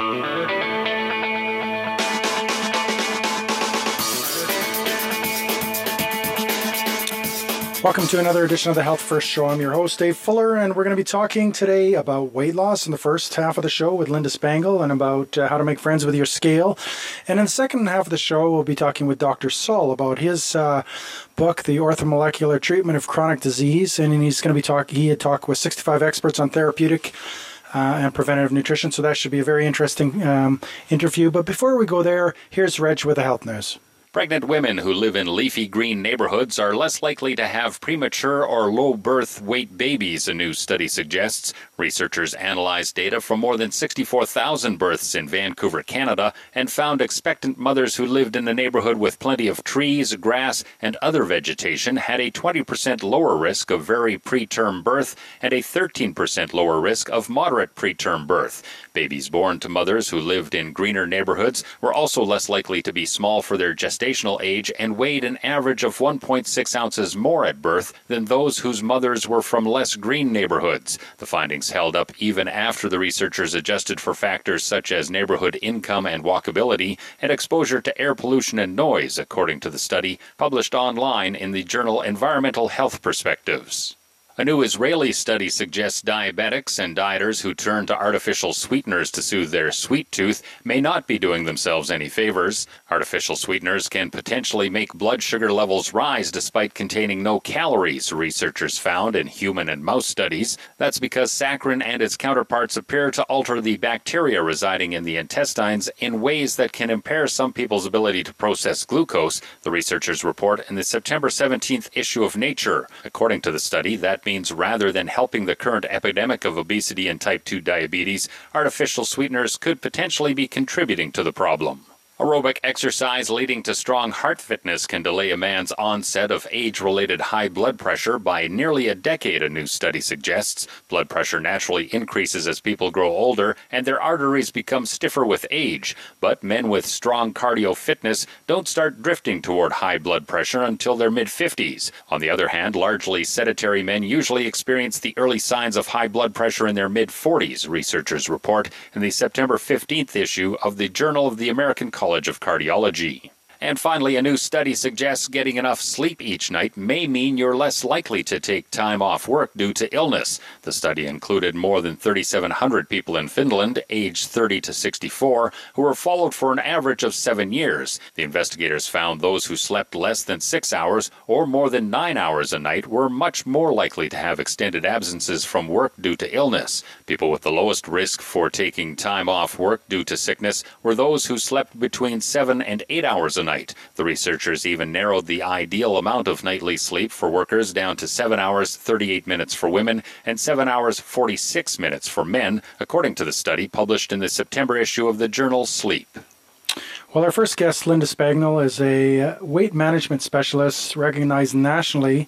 Welcome to another edition of the Health First Show. I'm your host, Dave Fuller, and we're going to be talking today about weight loss in the first half of the show with Linda Spangle and about how to make friends with your scale. And in the second half of the show, we'll be talking with Dr. Saul about his book, The Orthomolecular Treatment of Chronic Disease. And he's going to be he had talked with 65 experts on therapeutic and preventative nutrition, so that should be a very interesting interview. But before we go there, here's Reg with the health news. Pregnant women who live in leafy green neighborhoods are less likely to have premature or low birth weight babies, a new study suggests. Researchers analyzed data from more than 64,000 births in Vancouver, Canada, and found expectant mothers who lived in a neighborhood with plenty of trees, grass, and other vegetation had a 20% lower risk of very preterm birth and a 13% lower risk of moderate preterm birth. Babies born to mothers who lived in greener neighborhoods were also less likely to be small for their gestational age and weighed an average of 1.6 ounces more at birth than those whose mothers were from less green neighborhoods. The findings held up even after the researchers adjusted for factors such as neighborhood income and walkability and exposure to air pollution and noise, according to the study published online in the journal Environmental Health Perspectives. A new Israeli study suggests diabetics and dieters who turn to artificial sweeteners to soothe their sweet tooth may not be doing themselves any favors. Artificial sweeteners can potentially make blood sugar levels rise despite containing no calories, researchers found in human and mouse studies. That's because saccharin and its counterparts appear to alter the bacteria residing in the intestines in ways that can impair some people's ability to process glucose, the researchers report in the September 17th issue of Nature. According to the study, that means rather than helping the current epidemic of obesity and type 2 diabetes, artificial sweeteners could potentially be contributing to the problem. Aerobic exercise leading to strong heart fitness can delay a man's onset of age-related high blood pressure by nearly a decade, a new study suggests. Blood pressure naturally increases as people grow older and their arteries become stiffer with age. But men with strong cardio fitness don't start drifting toward high blood pressure until their mid-50s. On the other hand, largely sedentary men usually experience the early signs of high blood pressure in their mid-40s, researchers report in the September 15th issue of the Journal of the American College of Cardiology. And finally, a new study suggests getting enough sleep each night may mean you're less likely to take time off work due to illness. The study included more than 3,700 people in Finland, aged 30 to 64, who were followed for an average of 7 years. The investigators found those who slept less than 6 hours or more than 9 hours a night were much more likely to have extended absences from work due to illness. People with the lowest risk for taking time off work due to sickness were those who slept between 7 and 8 hours a night. The researchers even narrowed the ideal amount of nightly sleep for workers down to 7 hours 38 minutes for women and 7 hours 46 minutes for men, according to the study published in the September issue of the journal Sleep. Well, our first guest, Linda Spangle, is a weight management specialist recognized nationally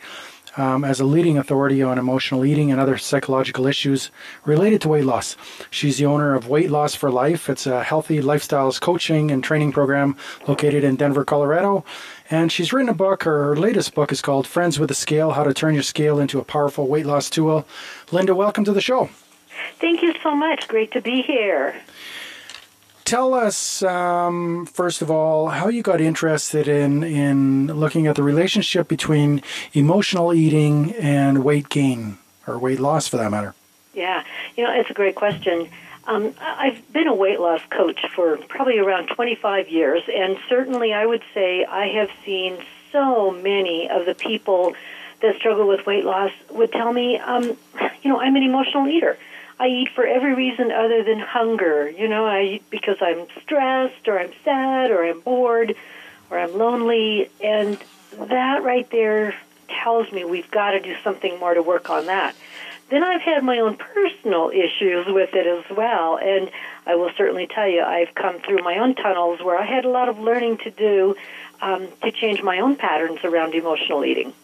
as a leading authority on emotional eating and other psychological issues related to weight loss. She's the owner of Weight Loss for Life. It's a healthy lifestyles coaching and training program located in Denver, Colorado. And she's written a book. Her latest book is called Friends with the Scale, How to Turn Your Scale into a Powerful Weight Loss Tool. Linda, welcome to the show. Thank you so much. Great to be here. Tell us, first of all, how you got interested in looking at the relationship between emotional eating and weight gain, or weight loss for that matter. Yeah, it's a great question. I've been a weight loss coach for probably around 25 years, and certainly I would say I have seen so many of the people that struggle with weight loss would tell me, I'm an emotional eater. I eat for every reason other than hunger. I eat because I'm stressed or I'm sad or I'm bored or I'm lonely. And that right there tells me we've got to do something more to work on that. Then I've had my own personal issues with it as well. And I will certainly tell you, I've come through my own tunnels where I had a lot of learning to do to change my own patterns around emotional eating.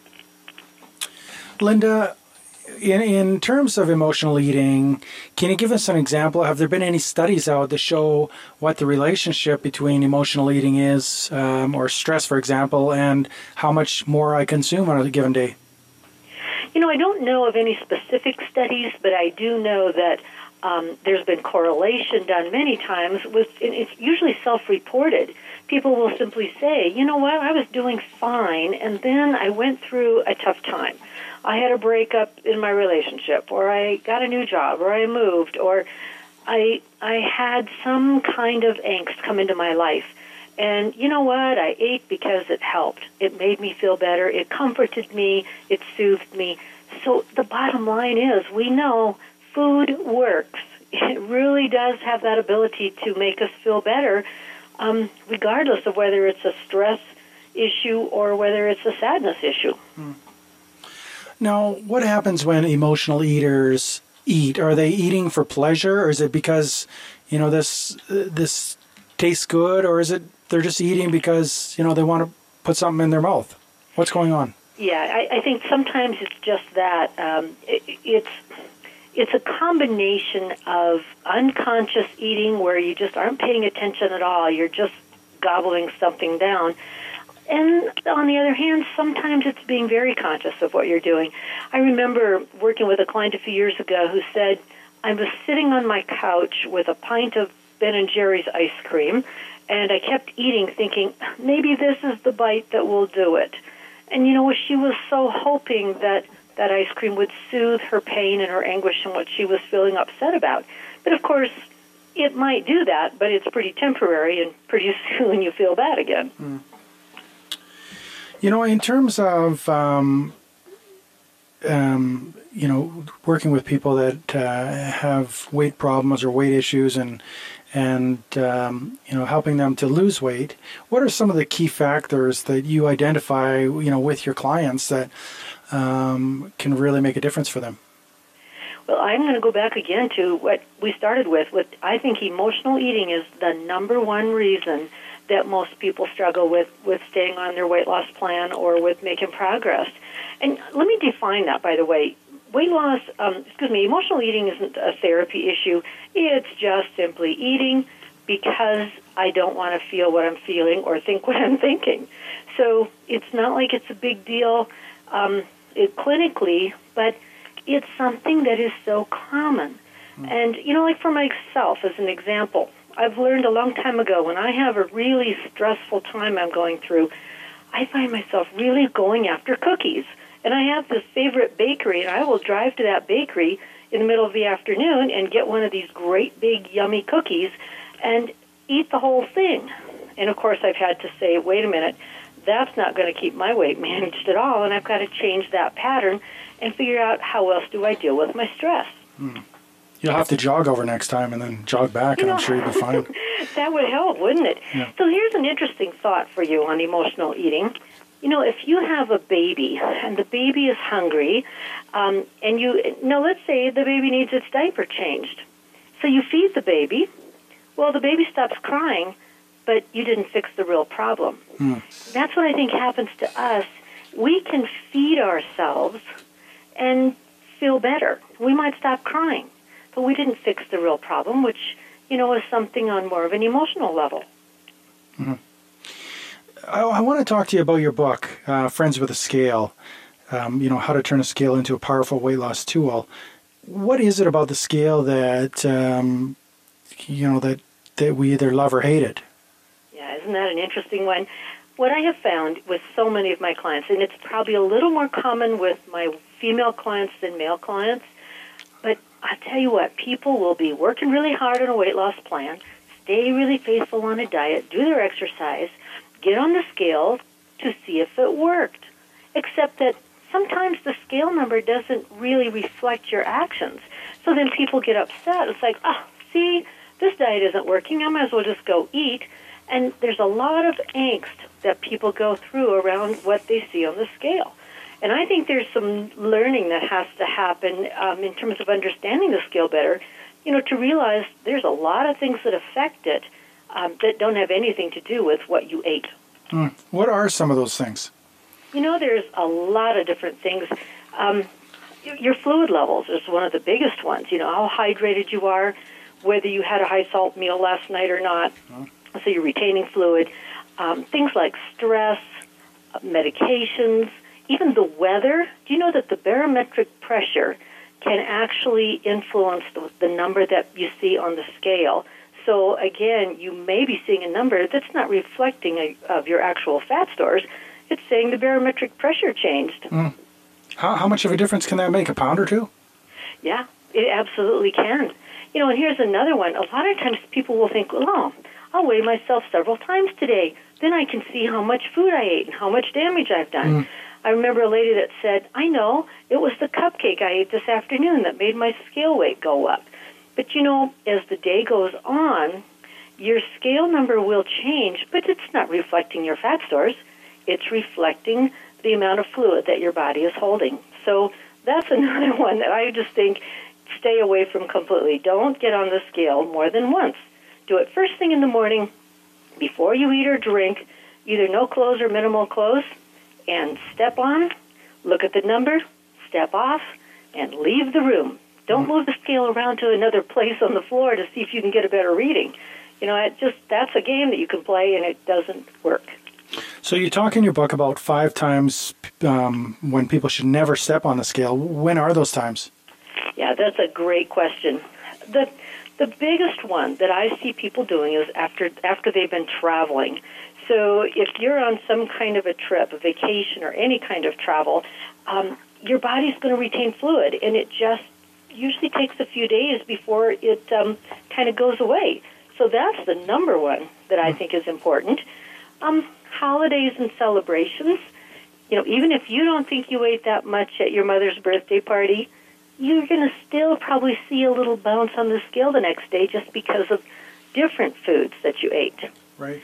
Linda, in terms of emotional eating, can you give us an example? Have there been any studies out that show what the relationship between emotional eating is, or stress, for example, and how much more I consume on a given day? I don't know of any specific studies, but I do know that There's been correlation done many times with, and it's usually self-reported. People will simply say, you know what, I was doing fine, and then I went through a tough time. I had a breakup in my relationship, or I got a new job, or I moved, or I had some kind of angst come into my life. And you know what? I ate because it helped. It made me feel better. It comforted me. It soothed me. So the bottom line is we know food works. It really does have that ability to make us feel better, regardless of whether it's a stress issue or whether it's a sadness issue. Now, what happens when emotional eaters eat? Are they eating for pleasure, or is it because, this tastes good, or is it they're just eating because, they want to put something in their mouth? What's going on? Yeah, I think sometimes it's just that. It's a combination of unconscious eating where you just aren't paying attention at all. You're just gobbling something down. And on the other hand, sometimes it's being very conscious of what you're doing. I remember working with a client a few years ago who said, I was sitting on my couch with a pint of Ben & Jerry's ice cream, and I kept eating thinking, maybe this is the bite that will do it. And, she was so hoping that that ice cream would soothe her pain and her anguish and what she was feeling upset about. But, of course, it might do that, but it's pretty temporary, and pretty soon you feel bad again. Mm. In terms of, working with people that have weight problems or weight issues and helping them to lose weight, what are some of the key factors that you identify, with your clients that can really make a difference for them? Well, I'm going to go back again to what we started with. I think emotional eating is the number one reason that most people struggle with staying on their weight loss plan or with making progress. And let me define that, by the way. Weight loss, emotional eating isn't a therapy issue. It's just simply eating because I don't want to feel what I'm feeling or think what I'm thinking. So it's not like it's a big deal clinically, but it's something that is so common. And, like for myself, as an example, I've learned a long time ago when I have a really stressful time I'm going through, I find myself really going after cookies. And I have this favorite bakery, and I will drive to that bakery in the middle of the afternoon and get one of these great big yummy cookies and eat the whole thing. And, of course, I've had to say, wait a minute, that's not going to keep my weight managed at all, and I've got to change that pattern and figure out how else do I deal with my stress. You'll have to jog over next time and then jog back, and I'm sure you'll be fine. That would help, wouldn't it? Yeah. So here's an interesting thought for you on emotional eating. If you have a baby and the baby is hungry, and let's say the baby needs its diaper changed. So you feed the baby. Well, the baby stops crying, but you didn't fix the real problem. That's what I think happens to us. We can feed ourselves and feel better. We might stop crying, but we didn't fix the real problem, which, is something on more of an emotional level. Mm-hmm. I want to talk to you about your book, Friends with a Scale, how to turn a scale into a powerful weight loss tool. What is it about the scale that, that we either love or hate it? Yeah, isn't that an interesting one? What I have found with so many of my clients, and it's probably a little more common with my female clients than male clients, but I'll tell you what, people will be working really hard on a weight loss plan, stay really faithful on a diet, do their exercise, get on the scale to see if it worked. Except that sometimes the scale number doesn't really reflect your actions. So then people get upset. It's like, see, this diet isn't working. I might as well just go eat. And there's a lot of angst that people go through around what they see on the scale. And I think there's some learning that has to happen in terms of understanding the scale better, to realize there's a lot of things that affect it that don't have anything to do with what you ate. What are some of those things? There's a lot of different things. Your fluid levels is one of the biggest ones. How hydrated you are, whether you had a high-salt meal last night or not. So you're retaining fluid. Things like stress, medications, even the weather. Do you know that the barometric pressure can actually influence the number that you see on the scale. So again, you may be seeing a number that's not reflecting of your actual fat stores. It's saying the barometric pressure changed. How much of a difference can that make? A pound or two? Yeah, it absolutely can. And here's another one. A lot of times people will think, oh, I'll weigh myself several times today. Then I can see how much food I ate and how much damage I've done. I remember a lady that said, I know, it was the cupcake I ate this afternoon that made my scale weight go up. But, as the day goes on, your scale number will change, but it's not reflecting your fat stores. It's reflecting the amount of fluid that your body is holding. So that's another one that I just think stay away from completely. Don't get on the scale more than once. Do it first thing in the morning before you eat or drink, either no clothes or minimal clothes, and step on, look at the number, step off, and leave the room. Don't move the scale around to another place on the floor to see if you can get a better reading. That's a game that you can play, and it doesn't work. So you talk in your book about 5 times when people should never step on the scale. When are those times? Yeah, that's a great question. The biggest one that I see people doing is after they've been traveling. So if you're on some kind of a trip, a vacation, or any kind of travel, your body's going to retain fluid, and it just usually takes a few days before it kind of goes away. So that's the number one that I think is important. Holidays and celebrations, even if you don't think you ate that much at your mother's birthday party, you're going to still probably see a little bounce on the scale the next day just because of different foods that you ate. Right.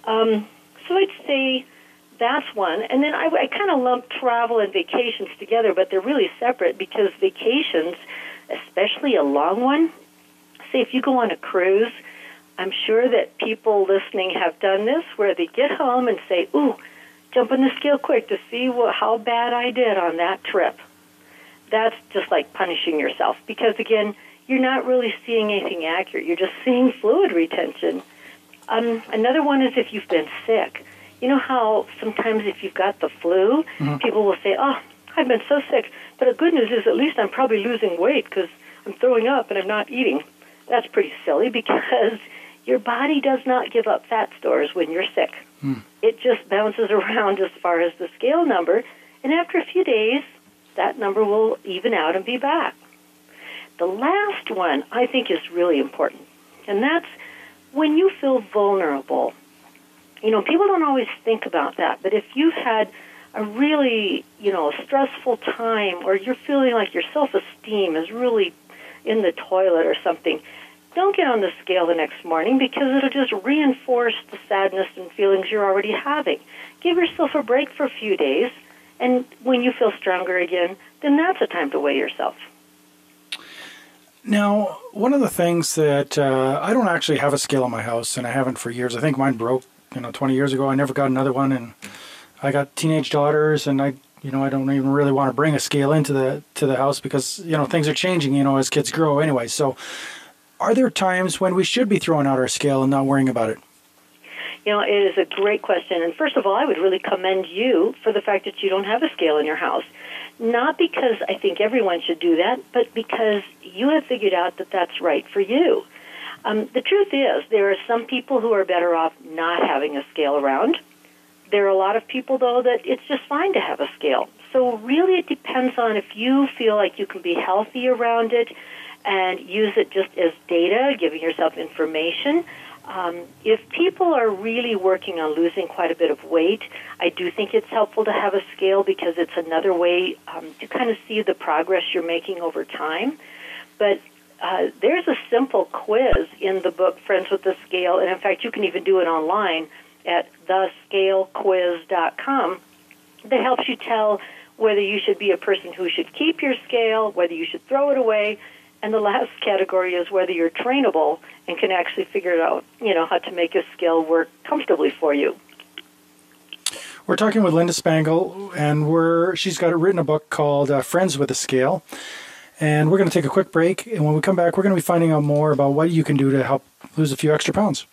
So I'd say that's one. And then I kind of lump travel and vacations together, but they're really separate because vacations, especially a long one, say if you go on a cruise, I'm sure that people listening have done this where they get home and say, ooh, jump on the scale quick to see how bad I did on that trip. That's just like punishing yourself because, again, you're not really seeing anything accurate. You're just seeing fluid retention. Another one is if you've been sick. You know how sometimes if you've got the flu, people will say, oh, I've been so sick. But the good news is at least I'm probably losing weight because I'm throwing up and I'm not eating. That's pretty silly because your body does not give up fat stores when you're sick. It just bounces around as far as the scale number, and after a few days, that number will even out and be back. The last one I think is really important, and that's when you feel vulnerable. People don't always think about that, but if you've had a really, stressful time or you're feeling like your self-esteem is really in the toilet or something, don't get on the scale the next morning because it'll just reinforce the sadness and feelings you're already having. Give yourself a break for a few days, and when you feel stronger again, then that's a time to weigh yourself. Now, one of the things that I don't actually have a scale in my house, and I haven't for years. I think mine broke, 20 years ago. I never got another one, and I got teenage daughters, and I don't even really want to bring a scale into the house because things are changing, as kids grow anyway. So, are there times when we should be throwing out our scale and not worrying about it? It is a great question. And first of all, I would really commend you for the fact that you don't have a scale in your house. Not because I think everyone should do that, but because you have figured out that that's right for you. The truth is, there are some people who are better off not having a scale around. There are a lot of people, though, that it's just fine to have a scale. So really it depends on if you feel like you can be healthy around it and use it just as data, giving yourself information. If people are really working on losing quite a bit of weight, I do think it's helpful to have a scale because it's another way to kind of see the progress you're making over time. But there's a simple quiz in the book, Friends with the Scale, and in fact, you can even do it online at thescalequiz.com that helps you tell whether you should be a person who should keep your scale, whether you should throw it away, and the last category is whether you're trainable and can actually figure it out, how to make a scale work comfortably for you. We're talking with Linda Spangle, and she's got written a book called Friends with the Scale. And we're going to take a quick break, and when we come back, we're going to be finding out more about what you can do to help lose a few extra pounds.